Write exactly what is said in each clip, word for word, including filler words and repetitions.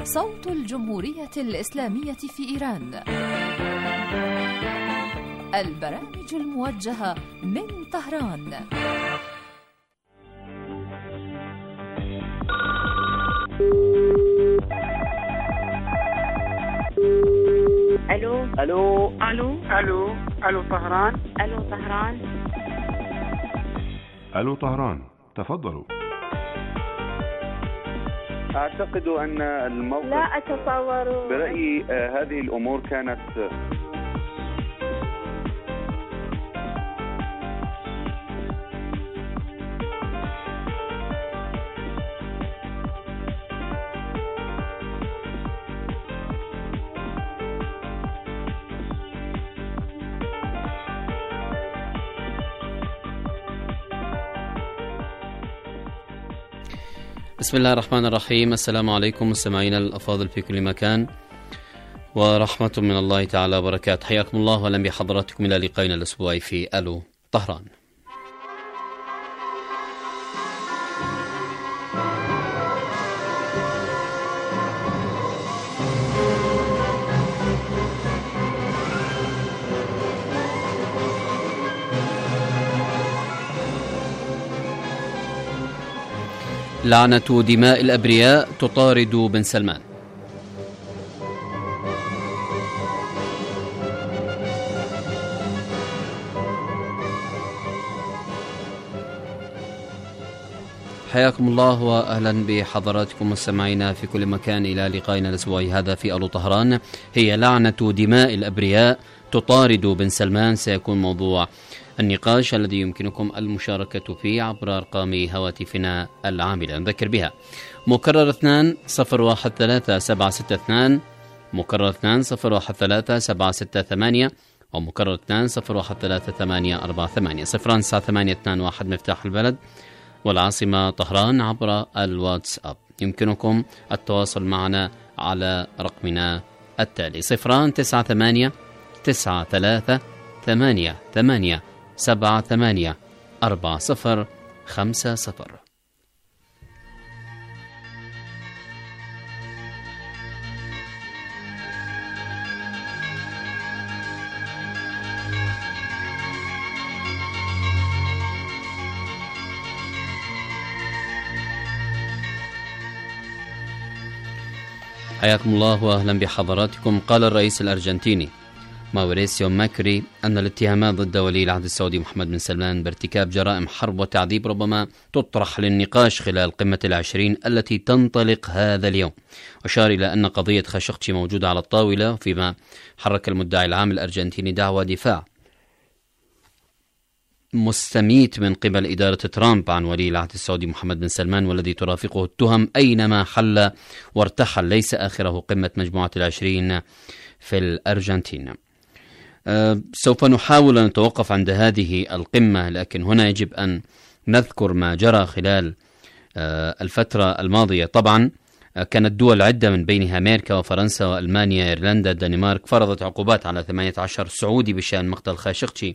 صوت الجمهورية الإسلامية في إيران. البرامج الموجهة من طهران. الو الو الو الو الو طهران. الو طهران. الو طهران، تفضلوا. اعتقد ان الموقف لا اتصور. برأيي آه هذه الامور كانت بسم الله الرحمن الرحيم. السلام عليكم مستمعينا الأفاضل في كل مكان، ورحمة من الله تعالى وبركاته. حياكم الله وأهلا بحضراتكم إلى لقائنا الأسبوعي في ألو طهران. لعنة دماء الأبرياء تطارد بن سلمان. حياكم الله وأهلا بحضراتكم مستمعينا في كل مكان إلى لقائنا الأسبوعي هذا في ألو طهران. هي لعنة دماء الأبرياء تطارد بن سلمان، سيكون موضوع النقاش الذي يمكنكم المشاركة فيه عبر أرقام هواتفنا العاملة. نذكر بها: مكرر اثنان صفر واحد ثلاثة سبعة ستة اثنان، مكرر اثنان صفر واحد ثلاثة سبعة ستة ثمانية، ومكرر اثنان صفر واحد ثلاثة ثمانية أربعة ثمانية. صفران تسعة ثمانية اثنان واحد مفتاح البلد والعاصمة طهران عبر الواتساب. يمكنكم التواصل معنا على رقمنا التالي: صفران تسعة ثمانية تسعة ثلاثة ثمانية ثمانية سبعة ثمانية أربعة صفر خمسة صفر. حياكم الله وأهلا بحضراتكم. قال الرئيس الأرجنتيني ماوريسيو ماكري أن الاتهامات ضد ولي العهد السعودي محمد بن سلمان بارتكاب جرائم حرب وتعذيب ربما تطرح للنقاش خلال قمة العشرين التي تنطلق هذا اليوم. أشار إلى أن قضية خاشقجي موجودة على الطاولة، فيما حرك المدعي العام الأرجنتيني دعوى دفاع مستميت من قبل إدارة ترامب عن ولي العهد السعودي محمد بن سلمان، والذي ترافقه التهم أينما حل وارتحل، ليس آخره قمة مجموعة العشرين في الأرجنتين. أه سوف نحاول أن نتوقف عند هذه القمة، لكن هنا يجب أن نذكر ما جرى خلال أه الفترة الماضية. طبعا أه كانت دول عدة من بينها أمريكا وفرنسا وألمانيا إيرلندا الدنمارك فرضت عقوبات على ثمانية عشر سعودي بشأن مقتل خاشقجي.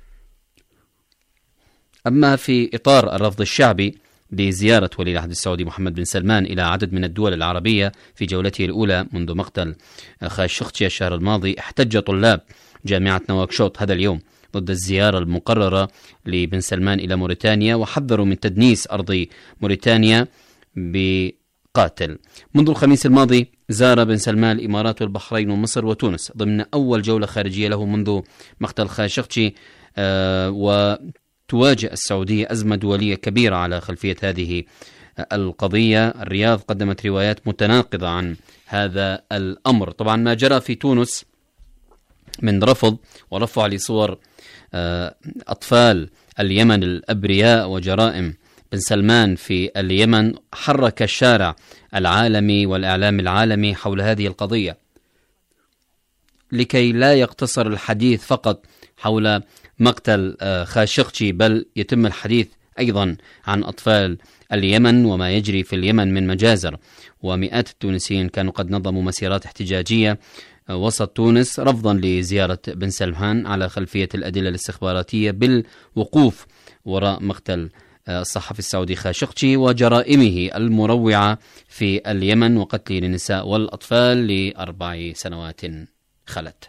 أما في إطار الرفض الشعبي لزيارة ولي العهد السعودي محمد بن سلمان إلى عدد من الدول العربية في جولته الأولى منذ مقتل خاشقجي الشهر الماضي، احتج طلاب جامعة نواكشوط هذا اليوم ضد الزيارة المقررة لبن سلمان إلى موريتانيا، وحذروا من تدنيس أرض موريتانيا بقاتل. منذ الخميس الماضي زار بن سلمان الإمارات والبحرين ومصر وتونس ضمن أول جولة خارجية له منذ مقتل خاشقجي، آه و تواجه السعودية أزمة دولية كبيرة على خلفية هذه القضية. الرياض قدمت روايات متناقضة عن هذا الأمر. طبعا ما جرى في تونس من رفض ورفع لصور أطفال اليمن الأبرياء وجرائم بن سلمان في اليمن حرك الشارع العالمي والإعلام العالمي حول هذه القضية، لكي لا يقتصر الحديث فقط حول مقتل خاشقجي، بل يتم الحديث أيضا عن أطفال اليمن وما يجري في اليمن من مجازر. ومئات التونسيين كانوا قد نظموا مسيرات احتجاجية وسط تونس رفضا لزيارة بن سلمان على خلفية الأدلة الاستخباراتية بالوقوف وراء مقتل الصحفي السعودي خاشقجي وجرائمه المروعة في اليمن وقتله للنساء والأطفال لأربع سنوات خلت.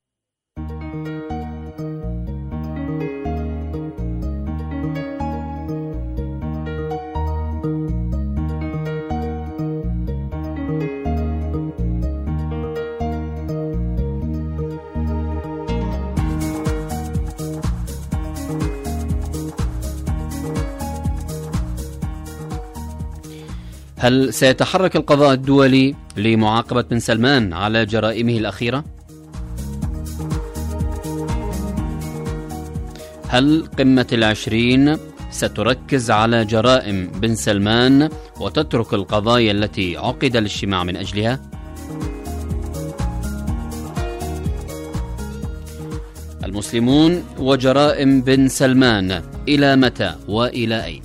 هل سيتحرك القضاء الدولي لمعاقبة بن سلمان على جرائمه الأخيرة؟ هل قمة العشرين ستركز على جرائم بن سلمان وتترك القضايا التي عقد الاجتماع من أجلها؟ المسلمون وجرائم بن سلمان، إلى متى وإلى أين؟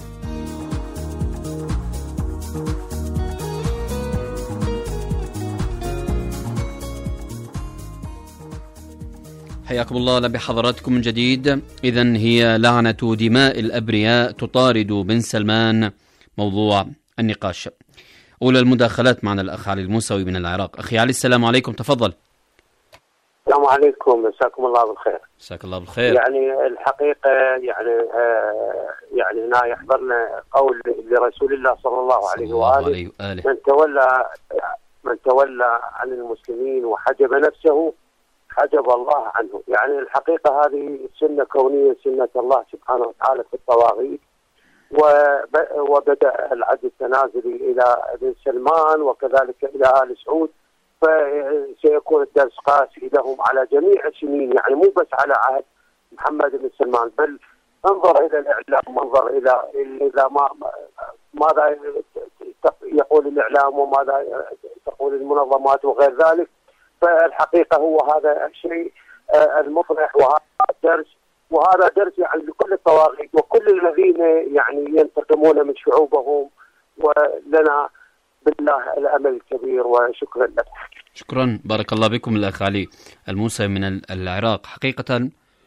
حياكم الله بحضراتكم من جديد. إذن هي لعنة دماء الأبرياء تطارد بن سلمان موضوع النقاش. أولى المداخلات معنا الأخ علي الموسوي من العراق. أخي علي السلام عليكم، تفضل. السلام عليكم، مساكم الله بالخير. مساك الله بالخير. يعني الحقيقة يعني آه يعني هنا يحضرنا قول لرسول الله صلى الله عليه وآله من تولى من تولى عن المسلمين وحجب نفسه حجب الله عنه. يعني الحقيقة هذه سنة كونية، سنة الله سبحانه وتعالى في الطواغيت، وبدأ العد التنازلي إلى بن سلمان وكذلك إلى آل سعود، فسيكون الدرس قاسي لهم على جميع السنين، يعني مو بس على عهد محمد بن سلمان، بل انظر إلى الإعلام وانظر إلى إلى ما ماذا يقول الإعلام وماذا تقول المنظمات وغير ذلك. فالحقيقة هو هذا الشيء المفرح، وهذا درس وهذا درس يعني لكل الطواغيت وكل الذين يعني ينتقمون من شعوبهم، ولنا بالله الأمل الكبير. وشكرا لك. شكرا، بارك الله بكم. الأخ علي الموسى من العراق. حقيقة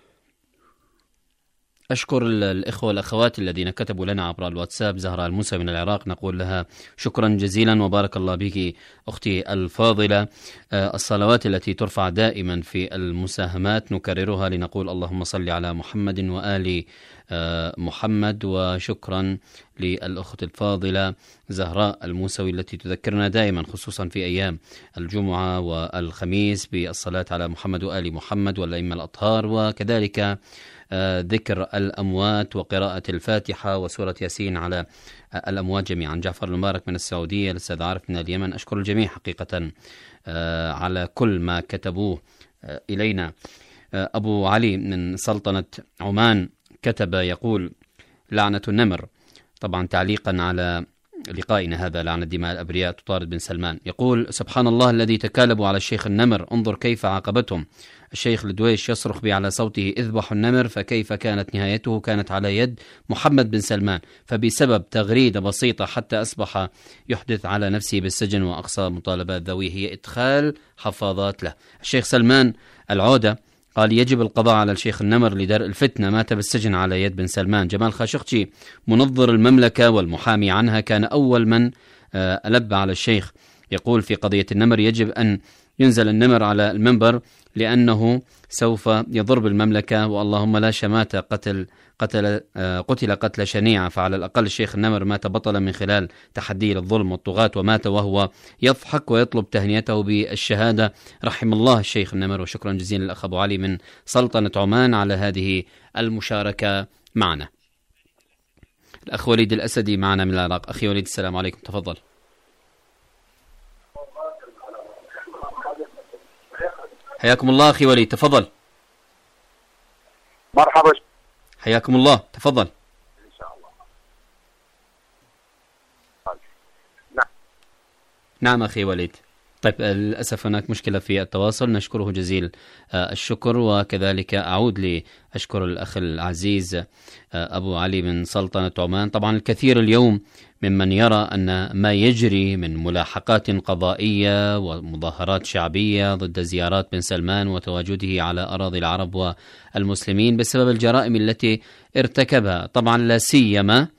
أشكر الإخوة والأخوات الذين كتبوا لنا عبر الواتساب. زهراء الموسى من العراق نقول لها شكرا جزيلا وبارك الله بك أختي الفاضلة. الصلوات التي ترفع دائما في المساهمات نكررها لنقول اللهم صل على محمد وآل محمد. وشكرا للأخت الفاضلة زهراء الموسوي التي تذكرنا دائما خصوصا في أيام الجمعة والخميس بالصلاة على محمد وآل محمد والأئمة الأطهار، وكذلك ذكر الأموات وقراءة الفاتحة وسورة ياسين على الأموات جميعا. جعفر المبارك من السعودية، الأستاذ عارف من اليمن. أشكر الجميع حقيقة على كل ما كتبوه إلينا. أبو علي من سلطنة عمان كتب يقول لعنة النمر، طبعا تعليقا على لقائنا هذا لعنة دماء الأبرياء تطارد بن سلمان. يقول سبحان الله الذي تكالبوا على الشيخ النمر، انظر كيف عاقبتهم. الشيخ الدويش يصرخ على صوته اذبحوا النمر، فكيف كانت نهايته؟ كانت على يد محمد بن سلمان، فبسبب تغريدة بسيطة حتى أصبح يحدث على نفسه بالسجن، وأقصى مطالبات ذويه هي إدخال حفاظات له. الشيخ سلمان العودة قال يجب القضاء على الشيخ النمر لدرء الفتنة، مات بالسجن على يد بن سلمان. جمال خاشقجي منظر المملكة والمحامي عنها كان أول من ألب على الشيخ، يقول في قضية النمر يجب أن ينزل النمر على المنبر لأنه سوف يضرب المملكة، واللهم لا شماتة قتل قتل قتل قتل شنيعة، فعلى الأقل الشيخ النمر مات بطلا من خلال تحديه للظلم والطغاة، ومات وهو يضحك ويطلب تهنئته بالشهادة. رحم الله الشيخ النمر. وشكرا جزيلا للأخ أبو علي من سلطنة عمان على هذه المشاركة معنا. الأخ وليد الأسدي معنا من العراق. أخي وليد السلام عليكم، تفضل. حياكم الله أخي وليد، تفضل. مرحبا. حياكم الله، تفضل. إن شاء الله. نعم. نعم أخي وليد. طيب للأسف هناك مشكلة في التواصل، نشكره جزيل الشكر، وكذلك أعود لأشكر الأخ العزيز أبو علي من سلطنة عمان. طبعا الكثير اليوم ممن يرى أن ما يجري من ملاحقات قضائية ومظاهرات شعبية ضد زيارات بن سلمان وتواجده على أراضي العرب والمسلمين بسبب الجرائم التي ارتكبها، طبعا لا سيما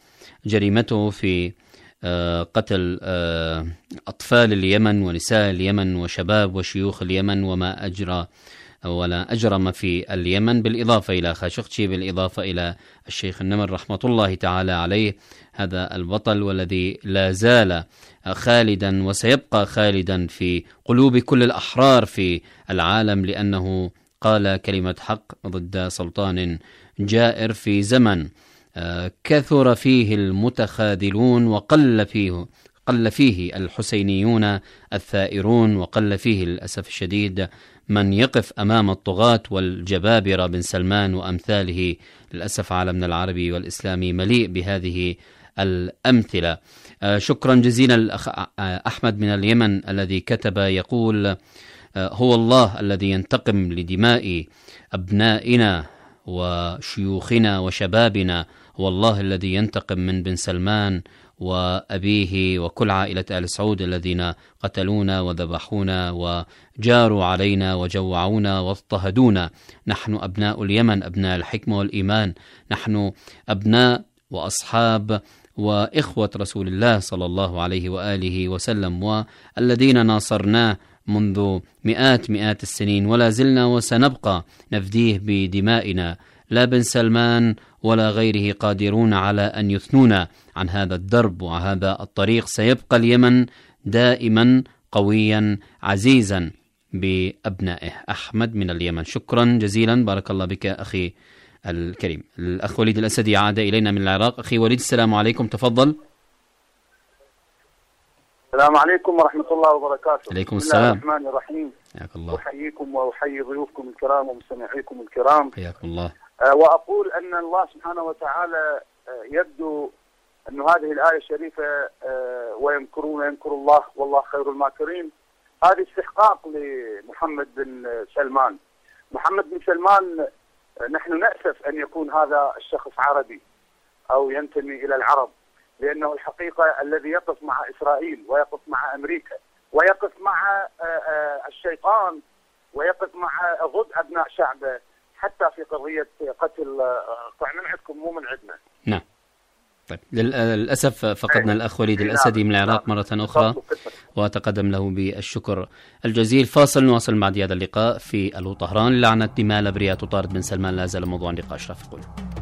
جريمته في قتل أطفال اليمن ونساء اليمن وشباب وشيوخ اليمن وما أجرى ولا أجرم في اليمن، بالإضافة إلى خاشقجي، بالإضافة إلى الشيخ النمر رحمة الله تعالى عليه، هذا البطل والذي لا زال خالدا وسيبقى خالدا في قلوب كل الأحرار في العالم، لأنه قال كلمة حق ضد سلطان جائر في زمن كثر فيه المتخاذلون وقل فيه قل فيه الحسينيون الثائرون، وقل فيه للأسف الشديد من يقف أمام الطغاة والجبابرة بن سلمان وأمثاله. للأسف عالمنا العربي والإسلامي مليء بهذه الأمثلة. شكرا جزيلا الأخ أحمد من اليمن الذي كتب يقول: هو الله الذي ينتقم لدماء أبنائنا وشيوخنا وشبابنا، هو الله الذي ينتقم من بن سلمان وأبيه وكل عائلة آل سعود الذين قتلونا وذبحونا وجاروا علينا وجوعونا واضطهدونا. نحن أبناء اليمن، أبناء الحكمة والإيمان، نحن أبناء وأصحاب وإخوة رسول الله صلى الله عليه وآله وسلم، والذين ناصرناه منذ مئات مئات السنين، ولا زلنا وسنبقى نفديه بدمائنا. لا بن سلمان ولا غيره قادرون على أن يثنونا عن هذا الدرب وهذا الطريق. سيبقى اليمن دائما قويا عزيزا بأبنائه. أحمد من اليمن، شكرا جزيلا، بارك الله بك أخي الكريم. الأخ وليد الأسدي عاد إلينا من العراق. أخي وليد السلام عليكم، تفضل. السلام عليكم ورحمة الله وبركاته. عليكم السلام. بسم الله الرحمن الرحيم. حياك الله. أحييكم وأحيي ضيوفكم الكرام ومستمعيكم الكرام. حياكم الله. أه وأقول أن الله سبحانه وتعالى أه يبدو أن هذه الآية الشريفة أه ويمكرون يمكر الله والله خير الماكرين، هذه استحقاق لمحمد بن سلمان. محمد بن سلمان أه نحن نأسف أن يكون هذا الشخص عربي أو ينتمي إلى العرب، لأنه الحقيقة الذي يقف مع إسرائيل ويقف مع أمريكا ويقف مع الشيطان ويقف مع ضد أبناء شعبه حتى في قضية قتل طعنا عندكم مو من عندنا. نعم. طيب للأسف فقدنا الأخ وليد الأسدي من العراق مرة أخرى، وأتقدم له بالشكر الجزيل. فاصل، نواصل بعد هذا اللقاء في ألو طهران. لعنة دماء الأبرياء تطارد بن سلمان، لا زال موضوع نقاش رافقون.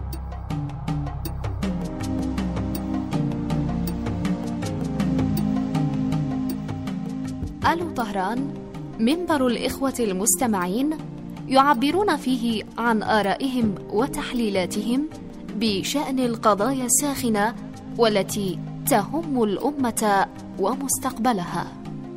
ألو طهران، منبر الإخوة المستمعين يعبرون فيه عن آرائهم وتحليلاتهم بشأن القضايا الساخنة والتي تهم الأمة ومستقبلها.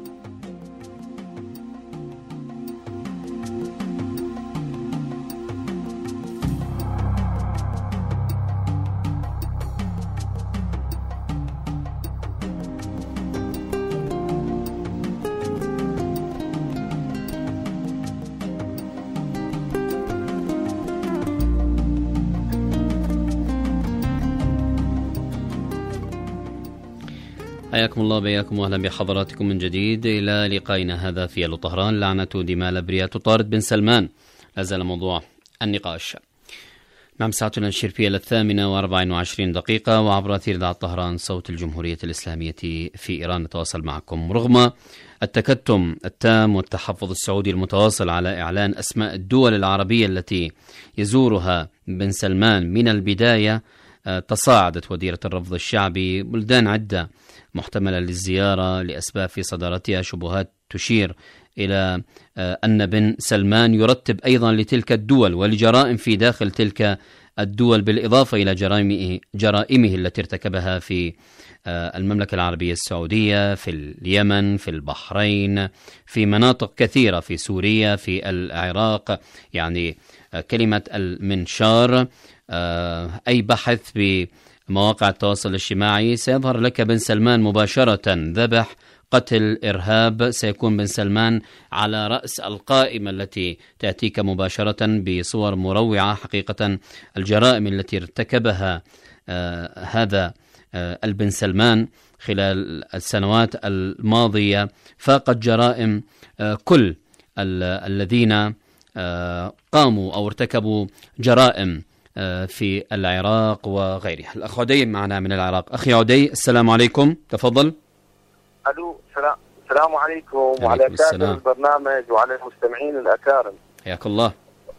حياكم الله، بياكم واهلا بحضراتكم من جديد الى لقائنا هذا في ألو طهران. لعنة دماء الأبرياء تطارد بن سلمان، لا زال موضوع النقاش. نعم، ساعتنا نشير فيها للثامنة وأربع وعشرين دقيقة، وعبر أثير إذاعة طهران صوت الجمهورية الإسلامية في إيران نتواصل معكم. رغم التكتم التام والتحفظ السعودي المتواصل على إعلان أسماء الدول العربية التي يزورها بن سلمان من البداية، تصاعدت وديرة الرفض الشعبي بلدان عدة محتملة للزيارة لأسباب في صدارتها شبهات تشير إلى أن بن سلمان يرتب أيضا لتلك الدول ولجرائم في داخل تلك الدول، بالإضافة إلى جرائمه, جرائمه التي ارتكبها في المملكة العربية السعودية، في اليمن، في البحرين، في مناطق كثيرة، في سوريا، في العراق. يعني كلمة المنشار، أي بحث بمواقع التواصل الاجتماعي سيظهر لك بن سلمان مباشرة ذبح، قتل، إرهاب، سيكون بن سلمان على رأس القائمة التي تأتيك مباشرة بصور مروعة. حقيقة الجرائم التي ارتكبها آه هذا آه البن سلمان خلال السنوات الماضية فاقت جرائم آه كل الذين آه قاموا أو ارتكبوا جرائم في العراق وغيره. الأخ عدي معنا من العراق. أخي عدي السلام عليكم، تفضل. ألو، السلام عليكم وعلى كاتب البرنامج وعلى المستمعين الأكارم، حياك الله.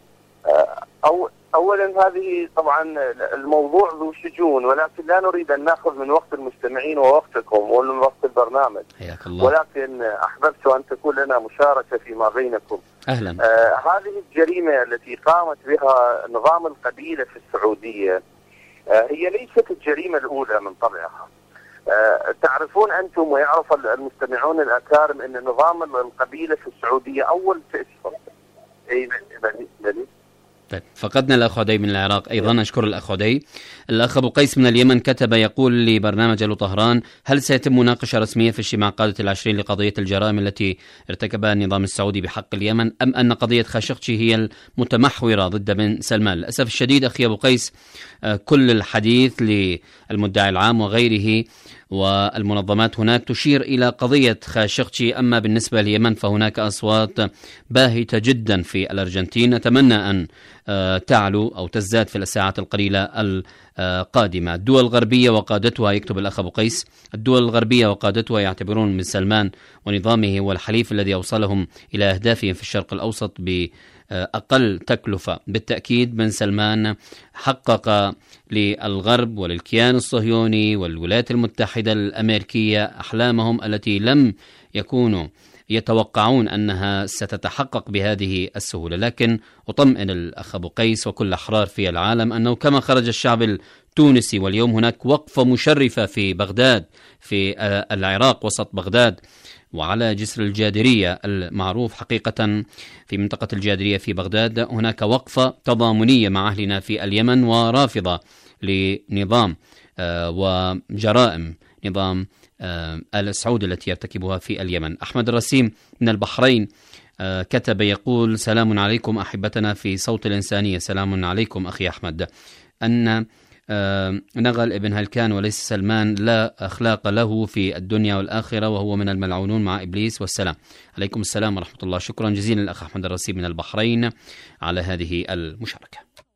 أو أولا هذه طبعا الموضوع ذو شجون، ولكن لا نريد أن نأخذ من وقت المستمعين ووقتكم ومن وقت البرنامج، حياك الله. ولكن أحببت أن تكون لنا مشاركة فيما بينكم. أهلا. آه هذه الجريمة التي قامت بها نظام القبيلة في السعودية آه هي ليست الجريمة الأولى من طبعها. آه تعرفون أنتم ويعرف المستمعون الأكارم أن نظام القبيلة في السعودية أول تأسيس. أي بني طيب، فقدنا الأخ عدي من العراق أيضا. أشكر الأخ عدي. الأخ أبو قيس من اليمن كتب يقول لبرنامج ألو طهران: هل سيتم مناقشة رسمية في اجتماع قادة العشرين لقضية الجرائم التي ارتكبها النظام السعودي بحق اليمن، أم أن قضية خاشقجي هي المتمحورة ضد بن سلمان؟ للأسف الشديد أخي أبو قيس، كل الحديث للمدعي العام وغيره والمنظمات هناك تشير إلى قضية خاشقجي. أما بالنسبة لليمن فهناك أصوات باهتة جدا في الأرجنتين، نتمنى أن تعلو أو تزداد في الساعات القليلة القادمة. الدول الغربية وقادتها، يكتب الأخ أبو قيس، الدول الغربية وقادتها يعتبرون بن سلمان ونظامه هو الحليف الذي أوصلهم إلى أهدافهم في الشرق الأوسط بأقل تكلفة. بالتأكيد بن سلمان حقق للغرب وللكيان الصهيوني والولايات المتحدة الأمريكية أحلامهم التي لم يكونوا يتوقعون أنها ستتحقق بهذه السهولة. لكن أطمئن الأخ أبو قيس وكل الأحرار في العالم أنه كما خرج الشعب التونسي واليوم هناك وقفة مشرفة في بغداد، في العراق وسط بغداد وعلى جسر الجادرية المعروف حقيقة في منطقة الجادرية في بغداد، هناك وقفة تضامنية مع أهلنا في اليمن ورافضة لنظام وجرائم نظام آل سعود التي يرتكبها في اليمن. أحمد الرسيم من البحرين كتب يقول: سلام عليكم أحبتنا في صوت الإنسانية. سلام عليكم أخي أحمد. أن نغل ابن هلكان وليس سلمان لا أخلاق له في الدنيا والآخرة وهو من الملعونون مع إبليس، والسلام. عليكم السلام ورحمة الله. شكرا جزيلا الأخ أحمد الرسيم من البحرين على هذه المشاركة.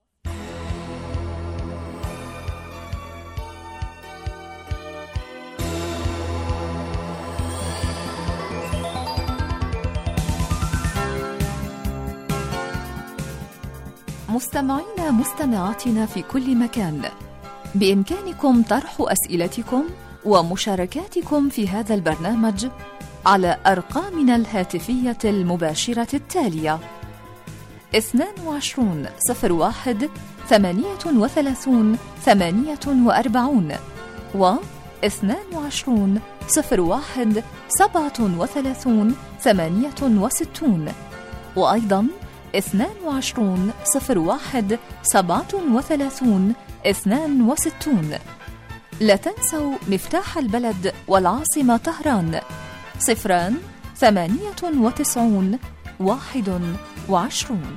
مستمعينا مستمعاتنا في كل مكان، بإمكانكم طرح أسئلتكم ومشاركاتكم في هذا البرنامج على أرقامنا الهاتفية المباشرة التالية: اثنان وعشرون صفر واحد ثمانية وثلاثون ثمانية وأربعون و اثنان وعشرون صفر واحد سبعة وثلاثون ثمانية وستون، وأيضا اثنان وعشرون صفر واحد سبعة وثلاثون اثنان وستون. لا تنسوا مفتاح البلد والعاصمة طهران: صفران ثمانية وتسعون واحد وعشرون.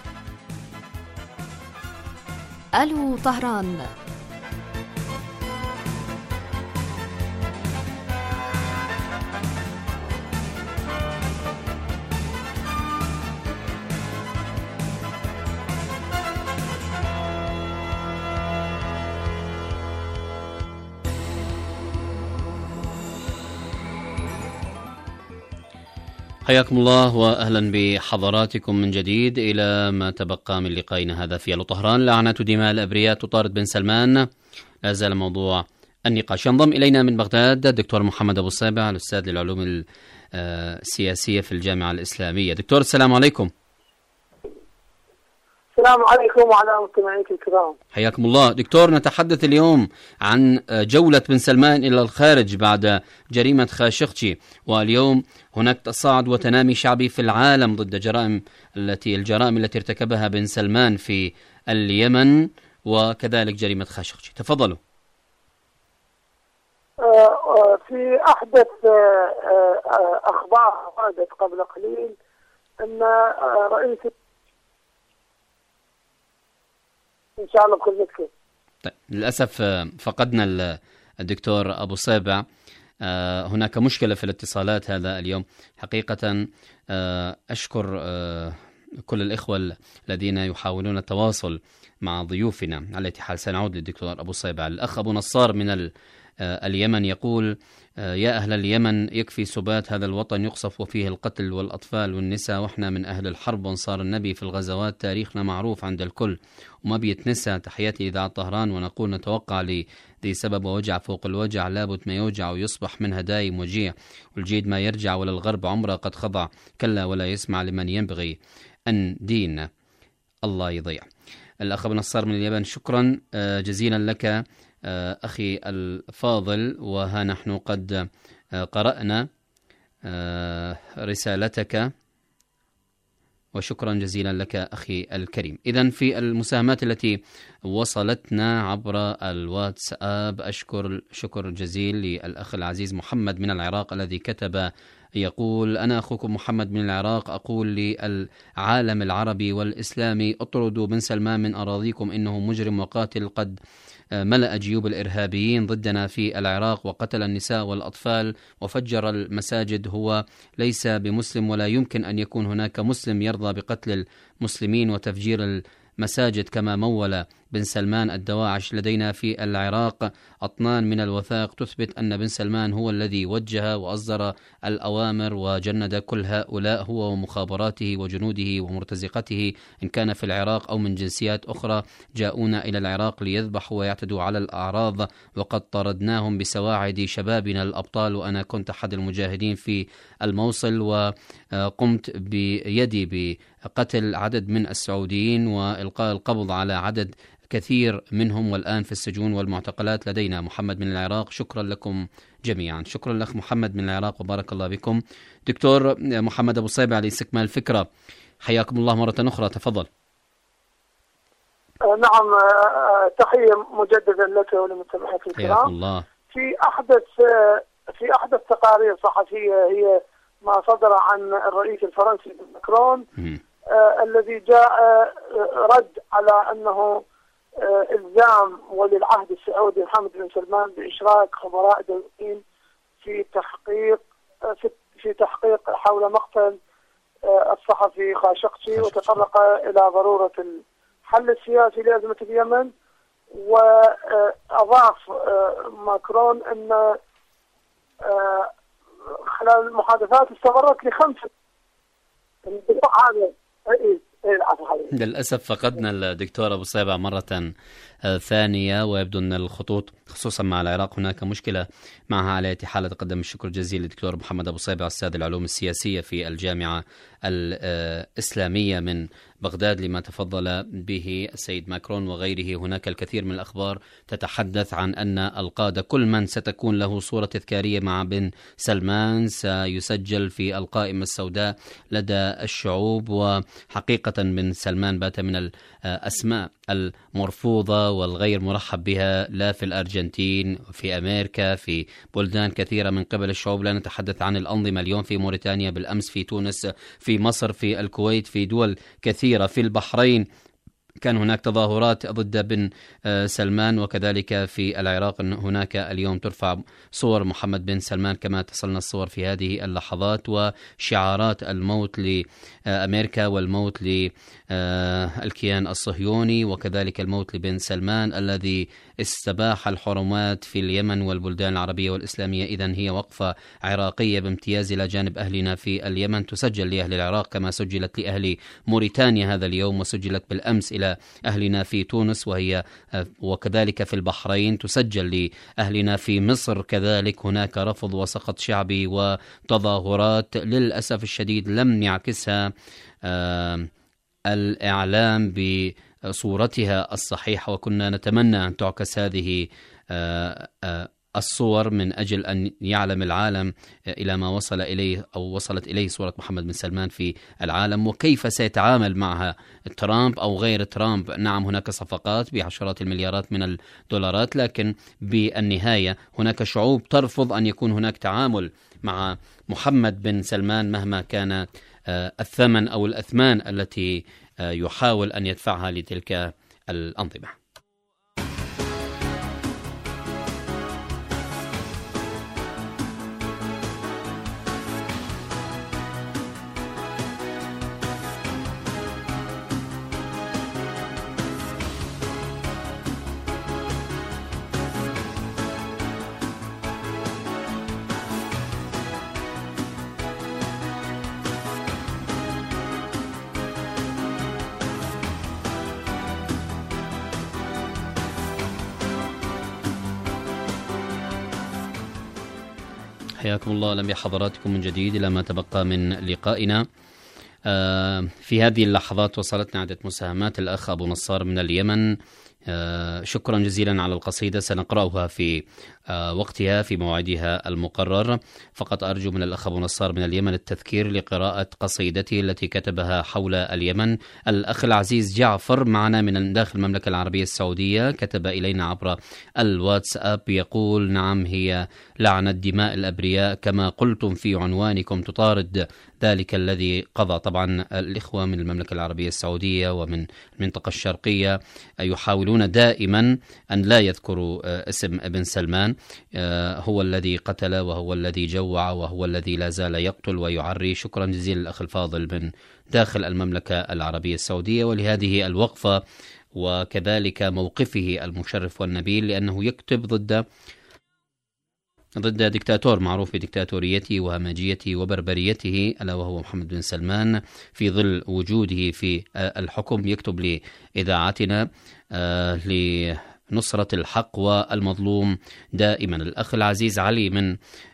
ألو طهران. حياكم الله وأهلا بحضراتكم من جديد إلى ما تبقى من لقائنا هذا في ألو طهران. لعنة دماء الأبرياء تطارد بن سلمان، لا زال موضوع النقاش. ينضم إلينا من بغداد الدكتور محمد أبو الصابع، الأستاذ للعلوم السياسية في الجامعة الإسلامية. دكتور السلام عليكم. السلام عليكم وعلى مستمعينك الكرام. حياكم الله. دكتور، نتحدث اليوم عن جولة بن سلمان إلى الخارج بعد جريمة خاشقجي، واليوم هناك تصاعد وتنامي شعبي في العالم ضد جرائم التي الجرائم التي ارتكبها بن سلمان في اليمن وكذلك جريمة خاشقجي. تفضلوا. في أحدث أخبار وردت قبل قليل أن رئيس إن شاء الله بكل مشكلة. طيب، للأسف فقدنا الدكتور أبو الصابع. هناك مشكلة في الاتصالات هذا اليوم حقيقة. أشكر كل الإخوة الذين يحاولون التواصل مع ضيوفنا على الاتحاد. سنعود للدكتور أبو صيبع. الأخ أبو نصار من اليمن يقول: يا أهل اليمن، يكفي سبات هذا الوطن يقصف وفيه القتل والأطفال والنساء، وإحنا من أهل الحرب وانصار النبي في الغزوات، تاريخنا معروف عند الكل وما بيتنسى. تحياتي لإذاعة طهران، ونقول نتوقع لذي سبب ووجع فوق الوجع، لابد ما يوجع ويصبح منها دايم وجيع، والجيد ما يرجع ولا الغرب عمره قد خضع، كلا ولا يسمع لمن ينبغي أن دين الله يضيع. الأخ أبو نصار من اليمن، شكرا جزيلا لك أخي الفاضل، وها نحن قد قرأنا رسالتك، وشكرا جزيلا لك أخي الكريم. إذن في المساهمات التي وصلتنا عبر الواتساب، أشكر شكر جزيل للأخ العزيز محمد من العراق الذي كتب يقول: أنا أخوكم محمد من العراق، أقول للعالم العربي والإسلامي: اطردوا بن سلمان من أراضيكم، إنه مجرم وقاتل قد ملأ جيوب الإرهابيين ضدنا في العراق، وقتل النساء والأطفال وفجر المساجد. هو ليس بمسلم، ولا يمكن أن يكون هناك مسلم يرضى بقتل المسلمين وتفجير المساجد كما مول بن سلمان الدواعش. لدينا في العراق أطنان من الوثائق تثبت أن بن سلمان هو الذي وجه وأصدر الأوامر وجند كل هؤلاء، هو ومخابراته وجنوده ومرتزقته، إن كان في العراق أو من جنسيات أخرى، جاءونا إلى العراق ليذبحوا ويعتدوا على الأعراض، وقد طردناهم بسواعد شبابنا الأبطال. وأنا كنت أحد المجاهدين في الموصل، وقمت بيدي بقتل عدد من السعوديين وإلقاء القبض على عدد كثير منهم، والآن في السجون والمعتقلات. لدينا محمد من العراق. شكرا لكم جميعا. شكرا لك محمد من العراق، وبارك الله بكم. دكتور محمد أبو صيبع لاستكمال الفكرة، حياكم الله مرة أخرى، تفضل. نعم، تحية مجددا لك ولمستمعيك الكرام. الله. في أحدث في أحدث تقارير صحفية هي ما صدر عن الرئيس الفرنسي ماكرون، آه الذي جاء آه رد على أنه آه إلزام ولي العهد السعودي محمد بن سلمان بإشراك خبراء دوليين في تحقيق آه في, في تحقيق حول مقتل آه الصحفي خاشقجي، وتطرق إلى ضرورة الحل السياسي لأزمة اليمن. وأضاف آه ماكرون أن آه خلال المحادثات استمرت لخمسة هذا. للأسف فقدنا الدكتور أبو صيبع مرة ثانية، ويبدو أن الخطوط خصوصا مع العراق هناك مشكلة معها. على حال أتقدم الشكر الجزيل للدكتور محمد أبو صيبع، أستاذ العلوم السياسية في الجامعة الإسلامية من بغداد، لما تفضل به السيد ماكرون وغيره. هناك الكثير من الأخبار تتحدث عن أن القادة كل من ستكون له صورة تذكارية مع بن سلمان سيسجل في القائمة السوداء لدى الشعوب. وحقيقة بن سلمان بات من الأسماء المرفوضة والغير مرحب بها، لا في الأرجنتين، في أمريكا، في بلدان كثيرة من قبل الشعوب. لا نتحدث عن الأنظمة اليوم في موريتانيا، بالأمس في تونس، في مصر، في الكويت، في دول كثيرة، في البحرين كان هناك تظاهرات ضد بن سلمان، وكذلك في العراق هناك اليوم ترفع صور محمد بن سلمان كما تصلنا الصور في هذه اللحظات، وشعارات الموت لأمريكا والموت للكيان الصهيوني، وكذلك الموت لبن سلمان الذي استباح الحرمات في اليمن والبلدان العربية والإسلامية. إذن هي وقفة عراقية بامتياز إلى جانب أهلنا في اليمن، تسجل لأهل العراق كما سجلت لأهل موريتانيا هذا اليوم، وسجلت بالأمس إلى أهلنا في تونس، وهي وكذلك في البحرين تسجل لأهلنا في مصر. كذلك هناك رفض وسقط شعبي وتظاهرات للأسف الشديد لم يعكسها الإعلام بصورتها الصحيحة، وكنا نتمنى أن تعكس هذه الصور من أجل أن يعلم العالم إلى ما وصل إليه أو وصلت إليه صورة محمد بن سلمان في العالم، وكيف سيتعامل معها ترامب أو غير ترامب. نعم هناك صفقات بعشرات المليارات من الدولارات، لكن بالنهاية هناك شعوب ترفض أن يكون هناك تعامل مع محمد بن سلمان مهما كان الثمن أو الأثمان التي يحاول أن يدفعها لتلك الأنظمة. حياكم الله. لم بحضراتكم من جديد إلى ما تبقى من لقائنا. في هذه اللحظات وصلتنا عدة مساهمات. الأخ أبو نصار من اليمن، شكرا جزيلا على القصيدة، سنقرأها في وقتها في موعدها المقرر. فقط أرجو من الأخ أبو نصار من اليمن التذكير لقراءة قصيدته التي كتبها حول اليمن. الأخ العزيز جعفر معنا من داخل المملكة العربية السعودية، كتب إلينا عبر الواتساب يقول: نعم، هي لعنة دماء الأبرياء كما قلتم في عنوانكم، تطارد ذلك الذي قضى. طبعا الإخوة من المملكة العربية السعودية ومن المنطقة الشرقية يحاولون دائما أن لا يذكروا اسم ابن سلمان، هو الذي قتل وهو الذي جوع وهو الذي لا زال يقتل ويعري. شكرا جزيلا الأخ الفاضل من داخل المملكة العربية السعودية ولهذه الوقفة وكذلك موقفه المشرف والنبيل، لأنه يكتب ضد ضد دكتاتور معروف بدكتاتوريته وهمجيته وبربريته، ألا وهو محمد بن سلمان في ظل وجوده في الحكم. يكتب لإذاعتنا لنصرة الحق والمظلوم دائما. الأخ العزيز علي من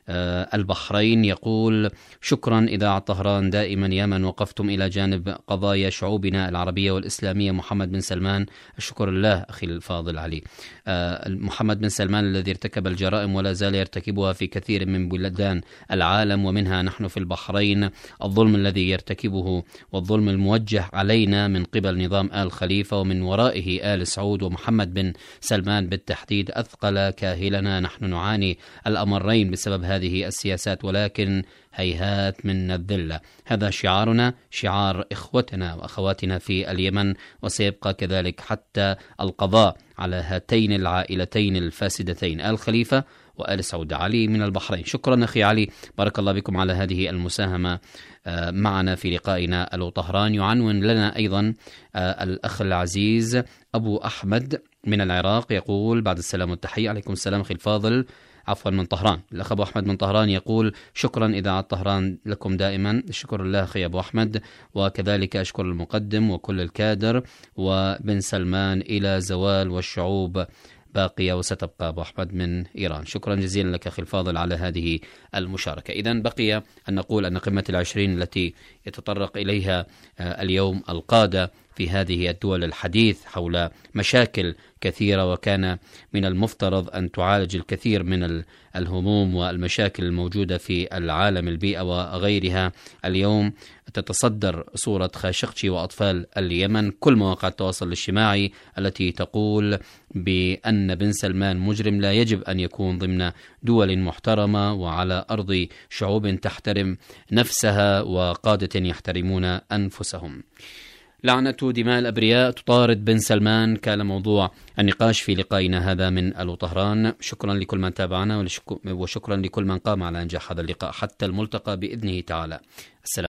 البحرين يقول: شكرا إذاعة طهران، دائما يا من وقفتم إلى جانب قضايا شعوبنا العربية والإسلامية. محمد بن سلمان، الشكر لله أخي الفاضل علي. محمد بن سلمان الذي ارتكب الجرائم ولا زال يرتكبها في كثير من بلدان العالم ومنها نحن في البحرين. الظلم الذي يرتكبه والظلم الموجه علينا من قبل نظام آل خليفة ومن ورائه آل سعود ومحمد بن سلمان بالتحديد أثقل كاهلنا. نحن نعاني الأمرين بسبب هذه السياسات، ولكن هيهات من الذلة. هذا شعارنا، شعار إخوتنا وأخواتنا في اليمن، وسيبقى كذلك حتى القضاء على هاتين العائلتين الفاسدتين، آل خليفة وآل سعود. علي من البحرين، شكرا أخي علي، بارك الله بكم على هذه المساهمة معنا في لقائنا ألو طهران. يعنون لنا أيضا الأخ العزيز أبو أحمد من العراق، يقول: بعد السلام والتحية. عليكم السلام أخي الفاضل، عفوا من طهران. الأخ أبو أحمد من طهران يقول: شكرا إذاعة طهران لكم دائما. الشكر لله أخي أبو أحمد، وكذلك أشكر المقدم وكل الكادر وبن سلمان إلى زوال والشعوب باقية وستبقى. أبو أحمد من إيران، شكرا جزيلا لك أخي الفاضل على هذه المشاركة. إذن بقي أن نقول أن قمة العشرين التي يتطرق إليها اليوم القادة في هذه الدول الحديث حول مشاكل كثيرة، وكان من المفترض أن تعالج الكثير من الهموم والمشاكل الموجودة في العالم، البيئة وغيرها. اليوم تتصدر صورة خاشقجي وأطفال اليمن كل مواقع التواصل الاجتماعي التي تقول بأن بن سلمان مجرم لا يجب أن يكون ضمن دول محترمة وعلى أرض شعوب تحترم نفسها وقادة يحترمون أنفسهم. لعنة دماء الأبرياء تطارد بن سلمان كان موضوع النقاش في لقائنا هذا من ألو طهران. شكرا لكل من تابعنا وشكرا لكل من قام على إنجاح هذا اللقاء. حتى الملتقى بإذنه تعالى. السلام.